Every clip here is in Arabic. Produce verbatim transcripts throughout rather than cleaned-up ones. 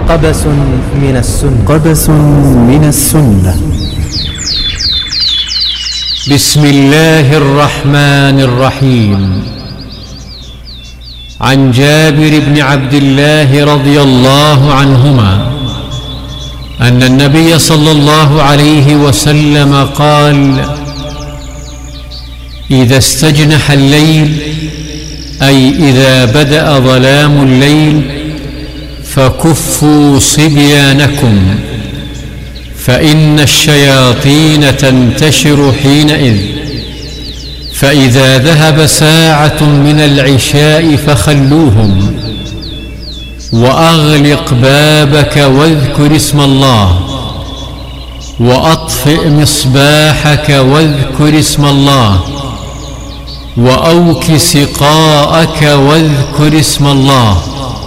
قبس من السنة. قبس من السنة. بسم الله الرحمن الرحيم. عن جابر بن عبد الله رضي الله عنهما أن النبي صلى الله عليه وسلم قال: إذا استجنح الليل، أي إذا بدأ ظلام الليل، فكفوا صبيانكم، فإن الشياطين تنتشر حينئذ، فإذا ذهب ساعة من العشاء فخلوهم، وأغلق بابك واذكر اسم الله، وأطفئ مصباحك واذكر اسم الله، وأوك سقاءك واذكر اسم الله،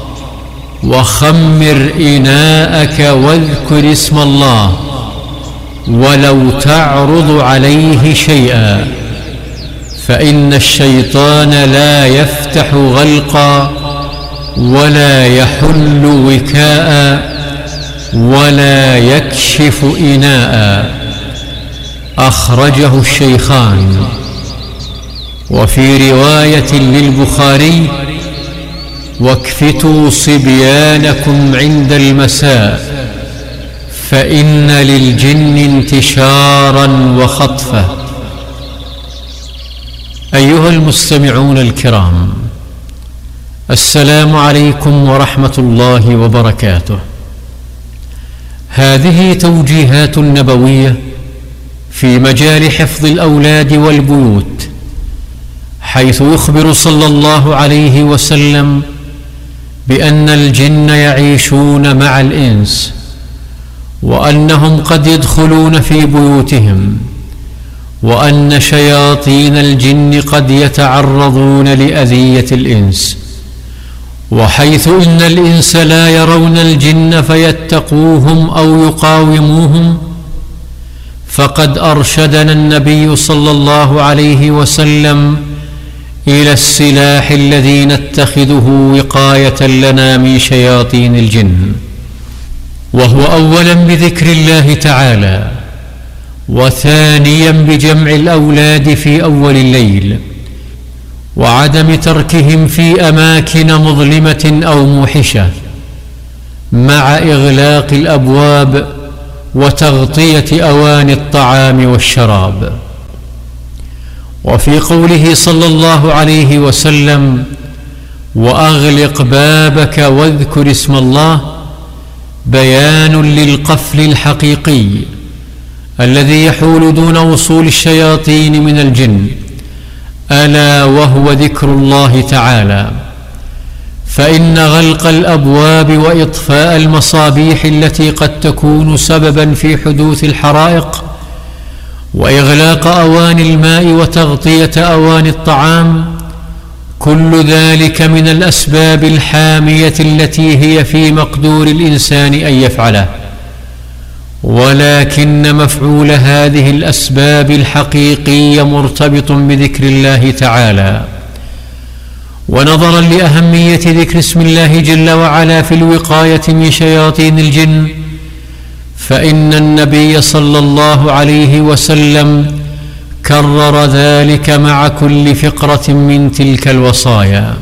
وخمر إناءك واذكر اسم الله، ولو تعرض عليه شيئا، فإن الشيطان لا يفتح غلقا ولا يحل وكاء ولا يكشف إناء. أخرجه الشيخان. وفي رواية للبخاري: واكفتوا صبيانكم عند المساء، فإن للجن انتشارا وخطفة. أيها المستمعون الكرام، السلام عليكم ورحمة الله وبركاته. هذه توجيهات نبوية في مجال حفظ الأولاد والبيوت، حيث يخبر صلى الله عليه وسلم بأن الجن يعيشون مع الإنس، وأنهم قد يدخلون في بيوتهم، وأن شياطين الجن قد يتعرضون لأذية الإنس، وحيث إن الإنس لا يرون الجن فيتقوهم أو يقاوموهم، فقد أرشدنا النبي صلى الله عليه وسلم إلى السلاح الذي نتخذه وقاية لنا من شياطين الجن، وهو أولا بذكر الله تعالى، وثانيا بجمع الأولاد في أول الليل، وعدم تركهم في أماكن مظلمة أو موحشة، مع إغلاق الأبواب وتغطية أواني الطعام والشراب. وفي قوله صلى الله عليه وسلم: وأغلق بابك واذكر اسم الله، بيان للقفل الحقيقي الذي يحول دون وصول الشياطين من الجن، ألا وهو ذكر الله تعالى. فإن غلق الأبواب وإطفاء المصابيح التي قد تكون سببا في حدوث الحرائق، وإغلاق أواني الماء وتغطية أواني الطعام، كل ذلك من الأسباب الحامية التي هي في مقدور الإنسان أن يفعله، ولكن مفعول هذه الأسباب الحقيقية مرتبط بذكر الله تعالى. ونظرا لأهمية ذكر اسم الله جل وعلا في الوقاية من شياطين الجن، فإن النبي صلى الله عليه وسلم كرر ذلك مع كل فقرة من تلك الوصايا.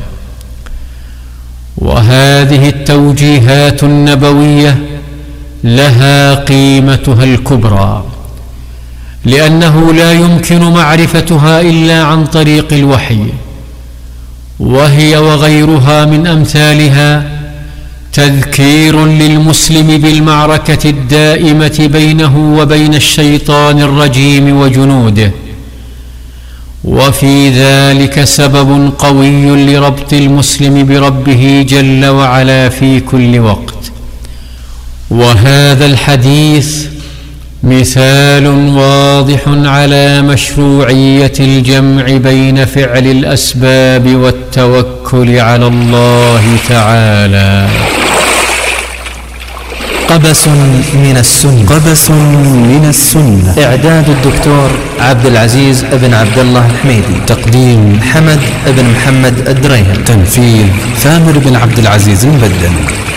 وهذه التوجيهات النبوية لها قيمتها الكبرى، لأنه لا يمكن معرفتها إلا عن طريق الوحي، وهي وغيرها من أمثالها تذكير للمسلم بالمعركة الدائمة بينه وبين الشيطان الرجيم وجنوده، وفي ذلك سبب قوي لربط المسلم بربه جل وعلا في كل وقت. وهذا الحديث مثال واضح على مشروعية الجمع بين فعل الأسباب والتوكل على الله تعالى. قبس من السنة. قبس من السنة. إعداد الدكتور عبد العزيز بن عبد الله الحميدي. تقديم حمد بن محمد الدريهم. تنفيذ ثامر بن عبد العزيز المبدل.